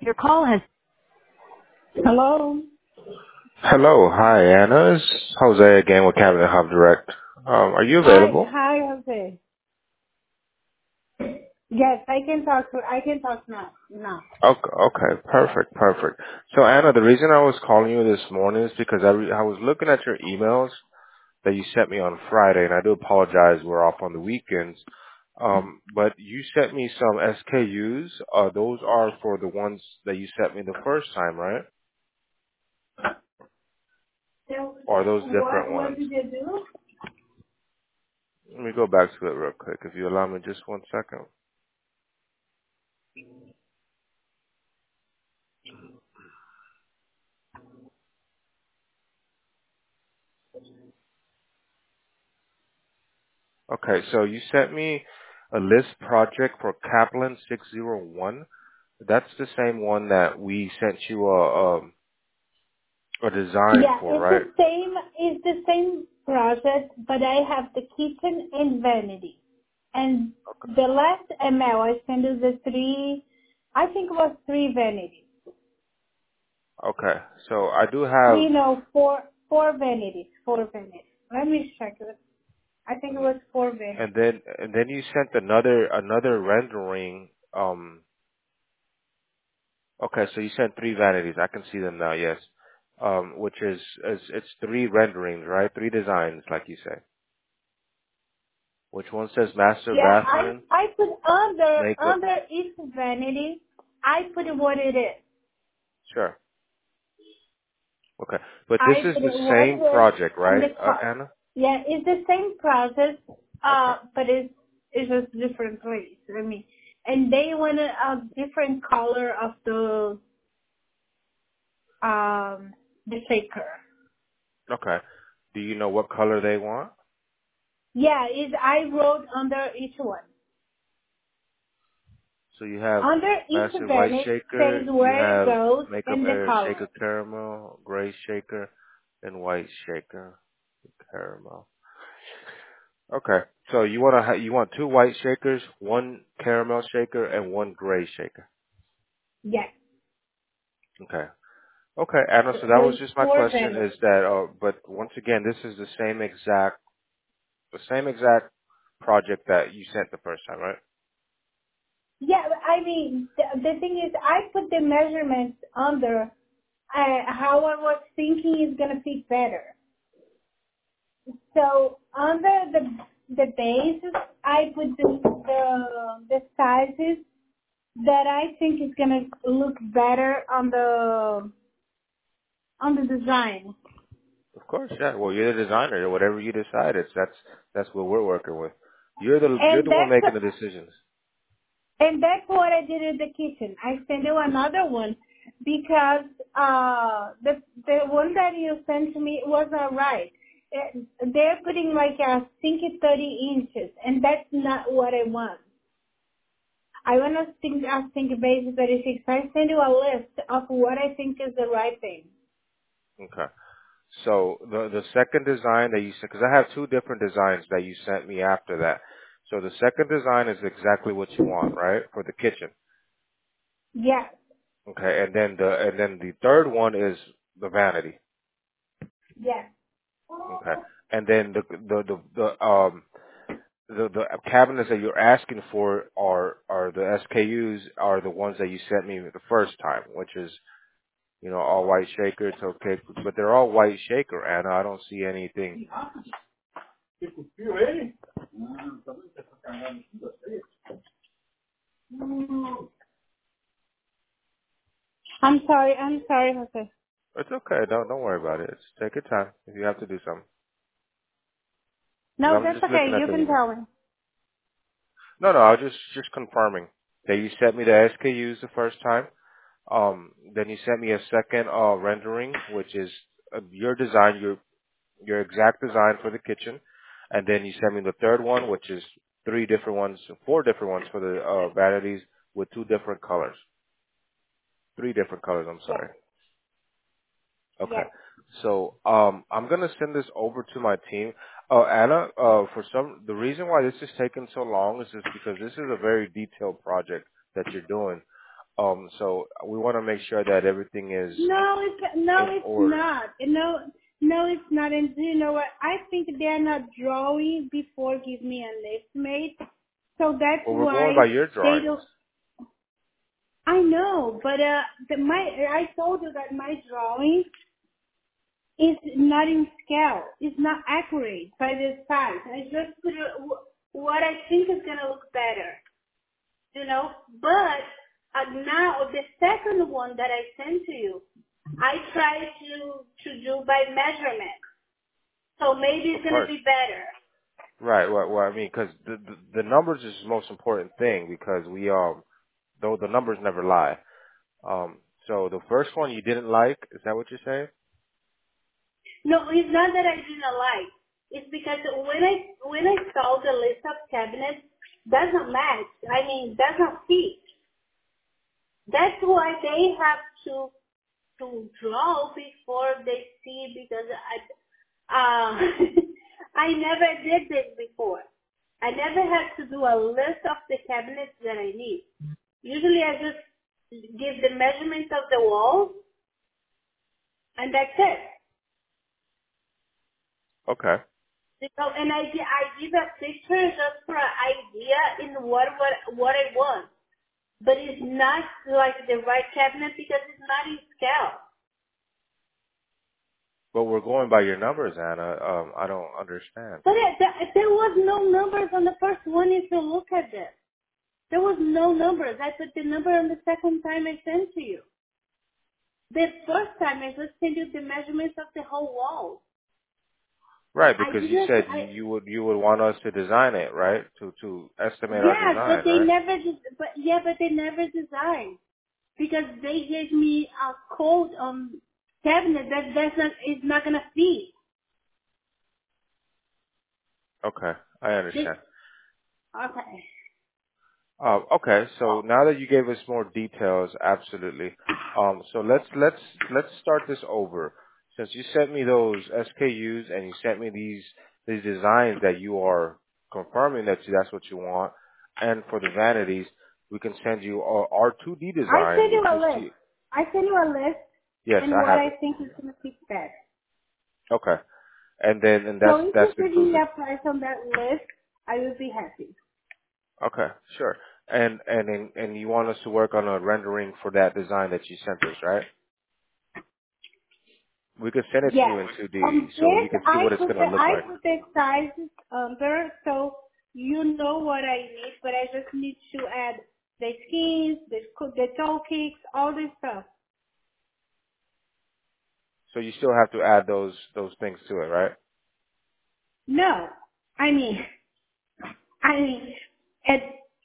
Your call has. Hello. Hello, hi Anna. It's Jose again with Cabinet Hub Direct. Are you available? Hi, Jose. Yes, I can talk. I can talk now. Now. Okay, okay, perfect. So Anna, the reason I was calling you this morning is because I was looking at your emails that you sent me on Friday, and I do apologize, we're off on the weekends. But you sent me some SKUs. Those are for the ones that you sent me the first time, right? So, Or are those different what ones? did you do? Let me go back to it real quick, if you allow me just 1 second. Okay, so you sent me a list project for Kaplan 601. That's the same one that we sent you a design Yeah, for, it's right? the same. It's the same project, but I have the kitchen and vanity. And the last email I sent you the three. I think it was three vanities. Okay, so I do have, Three, no, four vanities. Four vanities. Let me check it. I think it mhm. was four vanities. and then you sent another rendering. Okay, so you sent three vanities. I can see them now. Yes, which is it's three renderings, right? Three designs, like you say. Which one says master Yeah, bathroom I put makeup? under each vanity, I put what it is. Sure. Okay. But this I is put the what same it is project, and right, the cost. Anna? Yeah, it's the same process, Okay. but it's just different place. I mean, and they want a different color of the shaker. Okay. Do you know what color they want? Yeah, is I wrote under each one. So you have Under each massive white vanity shaker, says you where it have goes makeup and the air color. shaker caramel, gray shaker, and white shaker caramel. Okay. So you want you want two white shakers, one caramel shaker, and one gray shaker. Yes, yes. Okay. Okay, Anna, so that was There's just my four question vanities. is that, but once again, this is the same exact project that you sent the first time, right? Yeah, I mean, the thing is, I put the measurements under how I was thinking is gonna fit better. So under the bases, I put the sizes that I think is gonna look better on the design. Of course, yeah. Well, you're the designer. Whatever you decide, that's what we're working with. You're And the one that's making the decisions. And that's what I did in the kitchen. I sent you another one because the one that you sent to me was not right. They're putting like a stinky 30 inches, and that's not what I want. I want a stinky base 36. I send you a list of what I think is the right thing. Okay. So the second design that you sent, because I have two different designs that you sent me after that. So the second design is exactly what you want, right, for the kitchen. Yes, Okay, and then the third one is the vanity. yes, Okay, and then the cabinets that you're asking for are the SKUs are the ones that you sent me the first time, which is all white shaker. It's okay, but they're all white shaker, Anna. I don't see anything. I'm sorry, Jose. It's okay. Don't worry about it. Take your time if you have to do something. Because No, I'm that's just okay. looking at You the can email. tell me. No, I was just confirming that you sent me the SKUs the first time. Then you sent me a second rendering, which is your design, your exact design for the kitchen, and then you sent me the third one, which is four different ones for the vanities with two different colors, three different colors. I'm Yes, sorry. Okay. yes, So I'm gonna send this over to my team. Anna, the reason why this is taking so long is just because this is a very detailed project that you're doing. So we want to make sure that everything is No, in it's order. not. No, it's not. And do you know what? I think they're not drawing before give me an estimate. So that's Well, we're going why by your they drawings. don't. I know, but I told you that my drawing is not in scale. It's not accurate by the size. I just put what I think is gonna look better. But now the second one that I sent to you, I try to do by measurement, so maybe Of it's gonna course. be better. Right. Well, I mean, because the numbers is the most important thing because though the numbers never lie. So the first one you didn't like, is that what you're saying? No, it's not that I didn't like. It's because when I saw the list of cabinets, doesn't match. I mean, doesn't fit. That's why they have to draw before they see because I never did this before. I never had to do a list of the cabinets that I need. Usually I just give the measurements of the walls and that's it. Okay. And I give a picture just for an idea in what I want. But it's not like the right cabinet because it's not in scale. But we're going by your numbers, Anna. I don't understand. But there was no numbers on the first one if you look at this. There was no numbers. I put the number on the second time I sent to you. The first time I just sent you the measurements of the whole wall. Right, I because you didn't, said you would want us to design it, right? To estimate our yeah, design, right? but they never designed because they gave me a code on cabinet is not gonna fit. Okay, I This, understand. okay. Okay, so now that you gave us more details, absolutely. So let's start this over. Since you sent me those SKUs and you sent me these designs that you are confirming that's what you want, and for the vanities, we can send you our 2D I design, sent you which a is list. I sent you a list yes, and I what have I it. think is gonna fit best. Okay, and So if you that's give me inclusive. a price on that list, I will be happy. Okay, sure. And you want us to work on a rendering for that design that you sent us, right? We could send it to Yes. you in 2D so you This can see what it's going to look I like. put the sizes under so you know what I need, but I just need to add the skins, the toe kicks, all this stuff. So you still have to add those things to it, right? No, I mean, I mean, it,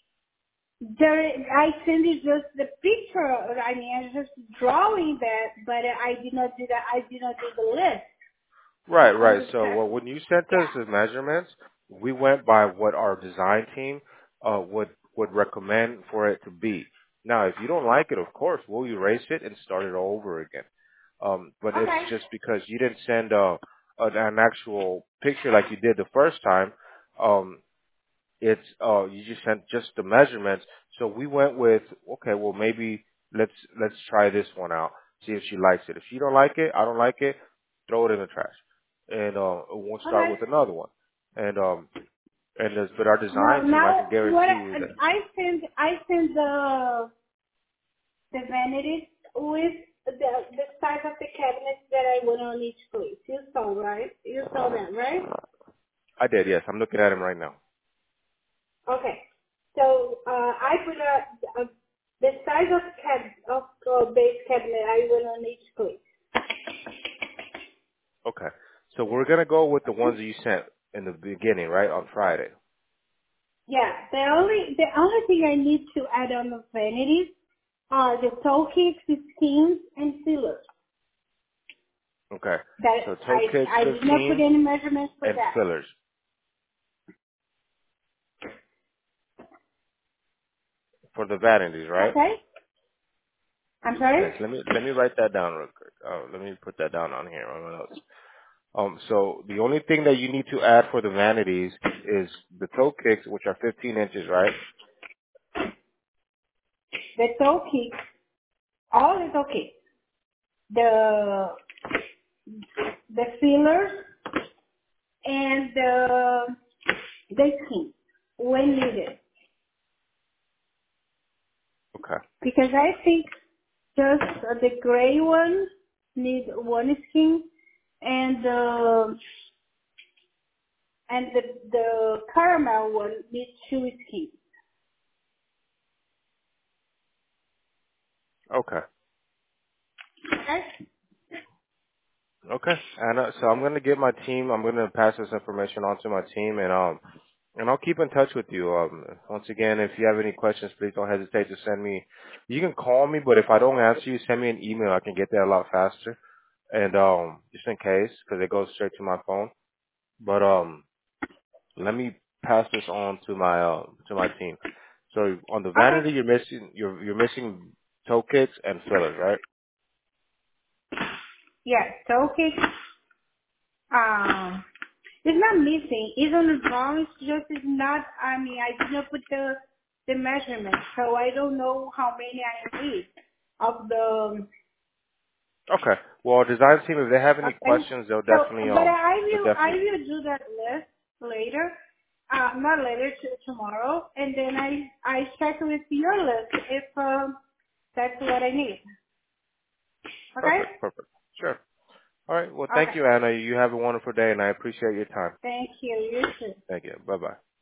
I send you just the picture. I mean, I just drawing that, but I did not do that. I did not do the list. I'm Right. just So when you sent us yeah. the measurements, we went by what our design team would recommend for it to be. Now, if you don't like it, of course, we'll erase it and start it all over again. But it's Okay. just because you didn't send an actual picture like you did the first time. Um, it's you just sent just the measurements. So we went with okay, well maybe let's try this one out, see if she likes it. If she don't like it, I don't like it, throw it in the trash, and we'll start Okay. with another one. And but our design team, I Now can what guarantee you that. I send the vanities with the size of the cabinets that I want on each place. You saw, right? You saw that, right? I did, yes. I'm looking at him right now. Okay. So I put the size of base cabinet I want on each place. Okay, so we're gonna go with the ones that you sent in the beginning, right, on Friday. Yeah. The only thing I need to add on the vanities are the toe kicks, the skins, and sealers. Okay, That so toe kicks I did not put 15 any measurements for and that. fillers for the vanities, right? Okay? I'm sorry? Yes, let me write that down real quick. Let me put that down on here on my notes. So the only thing that you need to add for the vanities is the toe kicks, which are 15 inches, right? The toe kicks All is okay. The the fillers and the skin when needed. Okay. Because I think just the gray one need one skin, and the caramel one needs two skins. Okay. Okay? Okay. And so I'm gonna get my team. I'm gonna pass this information on to my team, and I'll keep in touch with you. Once again, if you have any questions, please don't hesitate to send me. You can call me, but if I don't answer you, send me an email. I can get there a lot faster. And just in case, because it goes straight to my phone. But let me pass this on to my team. So on the Okay. vanity, you're missing toe kits and fillers, right? Yes. So okay. Um, it's not missing. It's on the wrong. It's just it's not. I mean, I did not put the measurement, so I don't know how many I need of the. Okay. Well, design team, if they have any Okay. questions, they'll So, definitely but they'll I definitely. will do that list later. Not later, tomorrow, and then I check with your list if that's what I need. Okay. Perfect. Sure. All right. Well, thank Okay. you, Anna. You have a wonderful day, and I appreciate your time. Thank you. You too. Thank you. Bye bye.